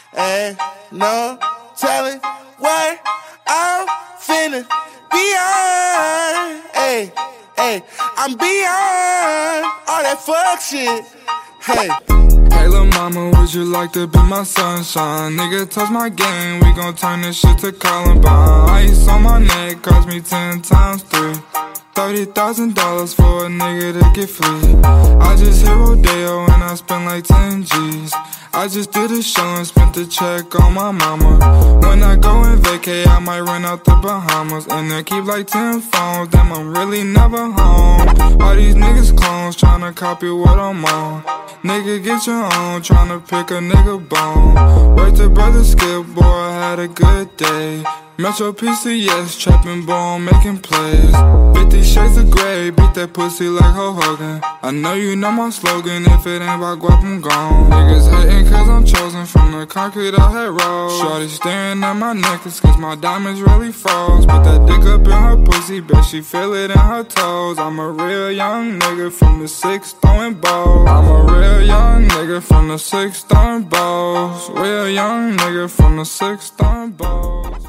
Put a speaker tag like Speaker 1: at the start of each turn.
Speaker 1: Ain't no telling what I'm finna beyond. Hey, hey, I'm beyond all that fuck shit. Hey.
Speaker 2: Hey lil' mama, would you like to be my sunshine? Nigga, touch my game, we gon' turn this shit to Columbine. Ice on my neck cost me 10 times 3. $30,000 for a nigga to get free. I just hit Rodeo and I spent like 10 G's. I just did a show and spent the check on my mama. When I go and vacay, I might run out the Bahamas. And I keep like 10 phones, damn I'm really never home. All these niggas clones tryna copy what I'm on. Nigga get your own, tryna pick a nigga bone. Wait till brother Skip, boy I had a good day. Metro PCS, trapping ball, making plays. 50 shades of gray, beat that pussy like Hulk Hogan. I know you know my slogan, if it ain't about guap, I'm gone. Niggas hating cause I'm chosen from the concrete I had rolled. Shorty staring at my necklace cause my diamonds really froze. Put that dick up in her pussy, bet she feel it in her toes. I'm a real young nigga from the 6 throwing balls. I'm a real young nigga from the 6 throwing balls. Real young nigga from the 6 throwing balls.